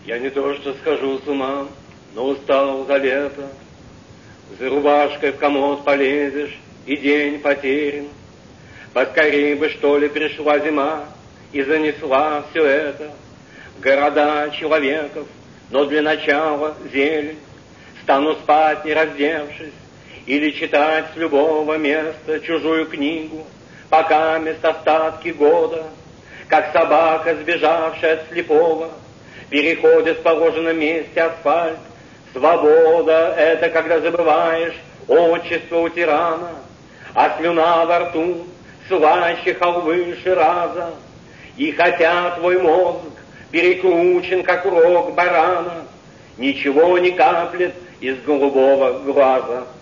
Я не то что схожу с ума, но устал за лето. За рубашкой в комод полезешь, и день потерян. Поскорей бы, что ли, пришла зима и занесла все это в города человеков, но для начала зелень. Стану спать, не раздевшись, или читать с любого места чужую книгу, пока мест остатки года, как собака, сбежавшая от слепого, переходит в положенном месте асфальт. Свобода — это когда забываешь отчество у тирана, а слюна во рту слаще халвы Шираза. И хотя твой мозг перекручен, как рог барана, ничего не каплет из голубого глаза.